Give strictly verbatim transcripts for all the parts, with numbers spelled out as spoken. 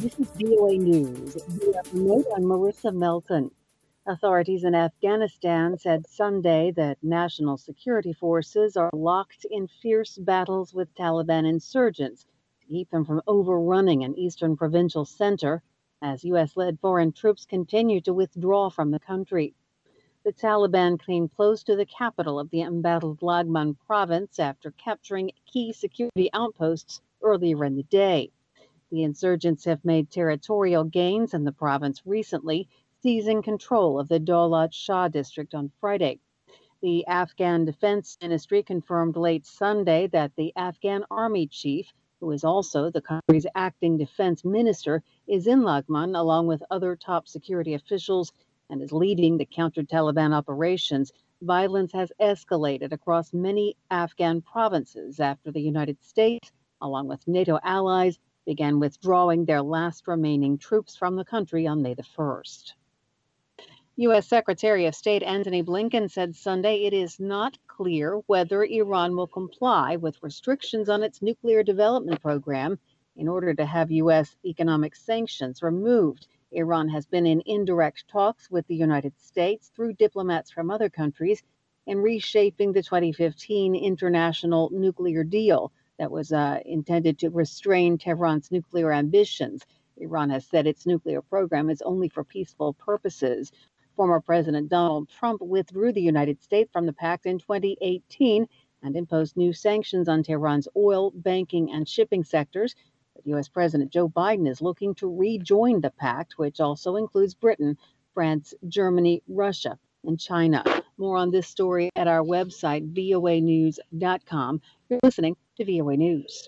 This is V O A News. Via remote, I'm Marissa Melton. Authorities in Afghanistan said Sunday that national security forces are locked in fierce battles with Taliban insurgents to keep them from overrunning an eastern provincial center as U S-led foreign troops continue to withdraw from the country. The Taliban came close to the capital of the embattled Laghman province after capturing key security outposts earlier in the day. The insurgents have made territorial gains in the province recently, seizing control of the Daulat Shah district on Friday. The Afghan Defense Ministry confirmed late Sunday that the Afghan army chief, who is also the country's acting defense minister, is in Laghman along with other top security officials and is leading the counter-Taliban operations. Violence has escalated across many Afghan provinces after the United States, along with NATO allies, began withdrawing their last remaining troops from the country on May the first. U S. Secretary of State Antony Blinken said Sunday it is not clear whether Iran will comply with restrictions on its nuclear development program in order to have U S economic sanctions removed. Iran has been in indirect talks with the United States through diplomats from other countries in reshaping the twenty fifteen international nuclear deal that was uh, intended to restrain Tehran's nuclear ambitions. Iran has said its nuclear program is only for peaceful purposes. Former President Donald Trump withdrew the United States from the pact in twenty eighteen and imposed new sanctions on Tehran's oil, banking, and shipping sectors. But U S. President Joe Biden is looking to rejoin the pact, which also includes Britain, France, Germany, Russia, and China. More on this story at our website, V O A news dot com. You're listening to V O A News.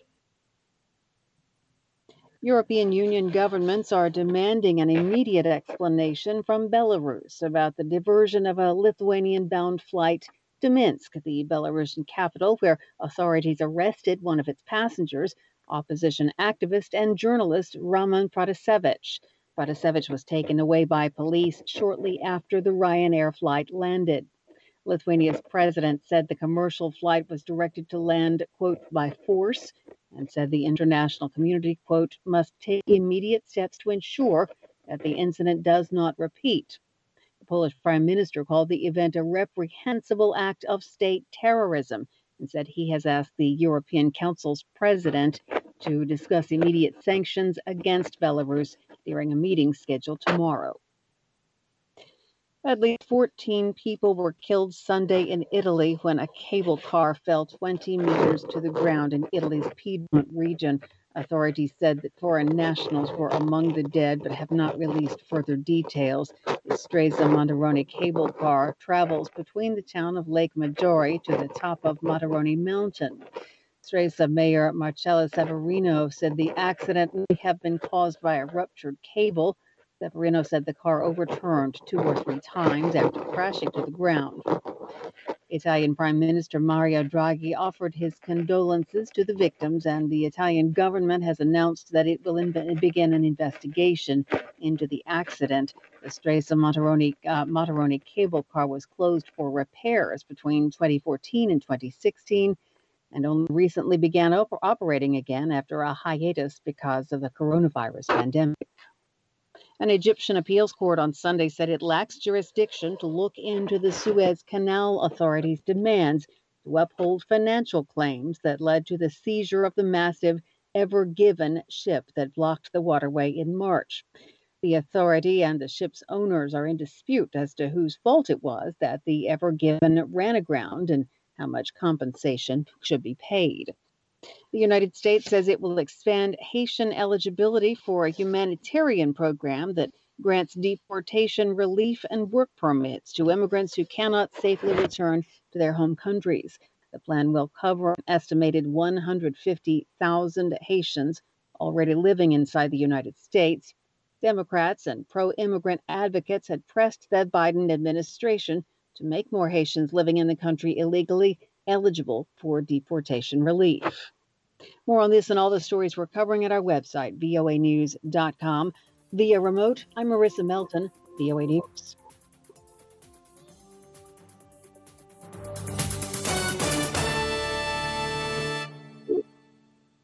European Union governments are demanding an immediate explanation from Belarus about the diversion of a Lithuanian-bound flight to Minsk, the Belarusian capital, where authorities arrested one of its passengers, opposition activist and journalist Roman Protasevich. Protasevich was taken away by police shortly after the Ryanair flight landed. Lithuania's president said the commercial flight was directed to land, quote, by force, and said the international community, quote, must take immediate steps to ensure that the incident does not repeat. The Polish prime minister called the event a reprehensible act of state terrorism and said he has asked the European Council's president to discuss immediate sanctions against Belarus during a meeting scheduled tomorrow. At least fourteen people were killed Sunday in Italy when a cable car fell twenty meters to the ground in Italy's Piedmont region. Authorities said that foreign nationals were among the dead but have not released further details. The Stresa Monteroni cable car travels between the town of Lake Maggiore to the top of Monteroni Mountain. Stresa Mayor Marcello Severino said the accident may have been caused by a ruptured cable. Severino said the car overturned two or three times after crashing to the ground. Italian Prime Minister Mario Draghi offered his condolences to the victims, and the Italian government has announced that it will in- begin an investigation into the accident. The Stresa Monteroni, uh, Monteroni cable car was closed for repairs between twenty fourteen and twenty sixteen and only recently began op- operating again after a hiatus because of the coronavirus pandemic. An Egyptian appeals court on Sunday said it lacks jurisdiction to look into the Suez Canal Authority's demands to uphold financial claims that led to the seizure of the massive Ever Given ship that blocked the waterway in March. The authority and the ship's owners are in dispute as to whose fault it was that the Ever Given ran aground and how much compensation should be paid. The United States says it will expand Haitian eligibility for a humanitarian program that grants deportation relief and work permits to immigrants who cannot safely return to their home countries. The plan will cover an estimated one hundred fifty thousand Haitians already living inside the United States. Democrats and pro-immigrant advocates had pressed the Biden administration to make more Haitians living in the country illegally eligible for deportation relief. More on this and all the stories we're covering at our website, V O A news dot com. Via remote, I'm Marissa Melton, V O A News.